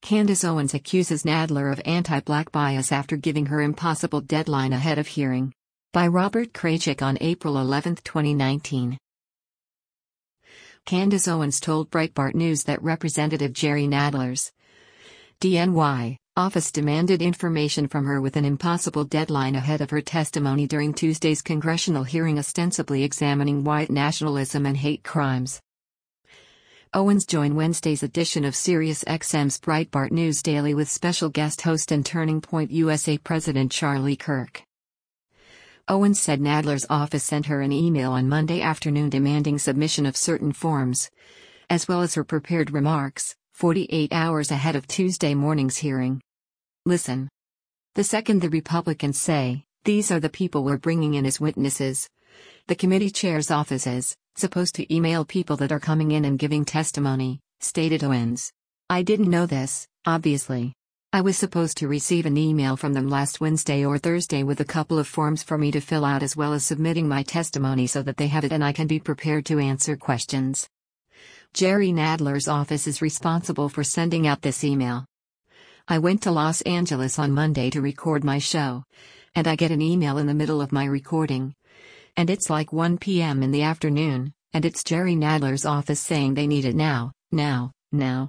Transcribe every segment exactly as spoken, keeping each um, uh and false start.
Candace Owens accuses Nadler of anti-black bias after giving her impossible deadline ahead of hearing. By Robert Kraychik on April eleventh, twenty nineteen. Candace Owens told Breitbart News that Representative Jerry Nadler's D N Y office demanded information from her with an impossible deadline ahead of her testimony during Tuesday's congressional hearing ostensibly examining white nationalism and hate crimes. Owens joined Wednesday's edition of SiriusXM's Breitbart News Daily with special guest host and Turning Point U S A President Charlie Kirk. Owens said Nadler's office sent her an email on Monday afternoon demanding submission of certain forms, as well as her prepared remarks, forty-eight hours ahead of Tuesday morning's hearing. Listen. The second the Republicans say, these are the people we're bringing in as witnesses, the committee chair's office is supposed to email people that are coming in and giving testimony, stated Owens. I didn't know this, obviously. I was supposed to receive an email from them last Wednesday or Thursday with a couple of forms for me to fill out as well as submitting my testimony so that they have it and I can be prepared to answer questions. Jerry Nadler's office is responsible for sending out this email. I went to Los Angeles on Monday to record my show, and I get an email in the middle of my recording. And it's like one p m in the afternoon, and it's Jerry Nadler's office saying they need it now, now, now.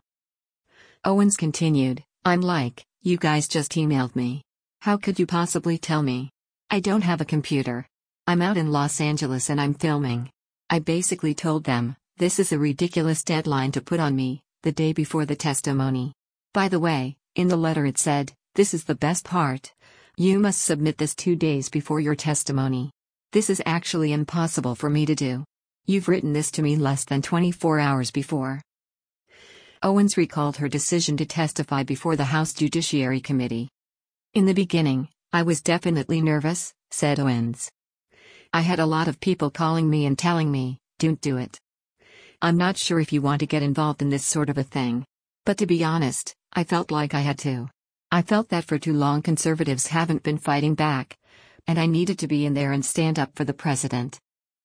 Owens continued, I'm like, you guys just emailed me. How could you possibly tell me? I don't have a computer. I'm out in Los Angeles and I'm filming. I basically told them, this is a ridiculous deadline to put on me, the day before the testimony. By the way, in the letter it said, this is the best part. You must submit this two days before your testimony. This is actually impossible for me to do. You've written this to me less than twenty-four hours before. Owens recalled her decision to testify before the House Judiciary Committee. In the beginning, I was definitely nervous, said Owens. I had a lot of people calling me and telling me, don't do it. I'm not sure if you want to get involved in this sort of a thing. But to be honest, I felt like I had to. I felt that for too long conservatives haven't been fighting back, and I needed to be in there and stand up for the president.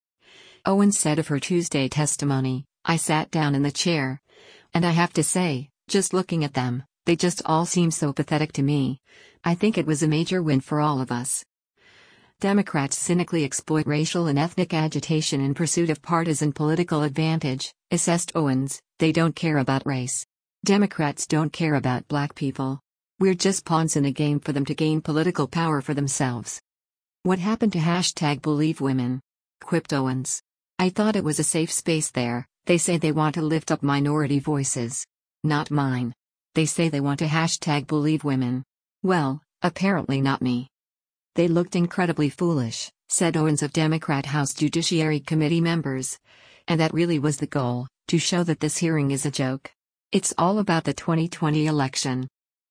Owens said of her Tuesday testimony, I sat down in the chair, and I have to say, just looking at them, they just all seem so pathetic to me. I think it was a major win for all of us. Democrats cynically exploit racial and ethnic agitation in pursuit of partisan political advantage, assessed Owens. They don't care about race. Democrats don't care about black people. We're just pawns in a game for them to gain political power for themselves. What happened to hashtag Believe Women? Quipped Owens. I thought it was a safe space there. They say they want to lift up minority voices. Not mine. They say they want to hashtag Believe Women. Well, apparently not me. They looked incredibly foolish, said Owens of Democrat House Judiciary Committee members. And that really was the goal, to show that this hearing is a joke. It's all about the twenty twenty election.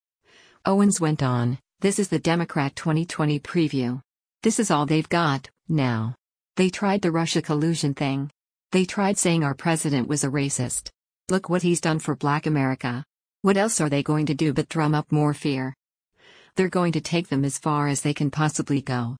Owens went on, this is the Democrat twenty twenty preview. This is all they've got, now. They tried the Russia collusion thing. They tried saying our president was a racist. Look what he's done for Black America. What else are they going to do but drum up more fear? They're going to take them as far as they can possibly go.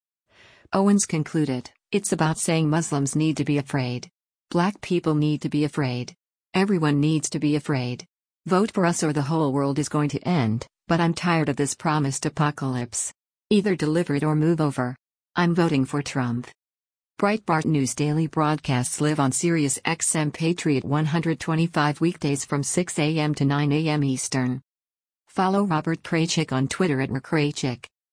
Owens concluded, it's about saying Muslims need to be afraid. Black people need to be afraid. Everyone needs to be afraid. Vote for us or the whole world is going to end, but I'm tired of this promised apocalypse. Either deliver it or move over. I'm voting for Trump. Breitbart News Daily broadcasts live on SiriusXM Patriot one twenty-five weekdays from six a m to nine a m Eastern. Follow Robert Kraychik on Twitter at r kraychik.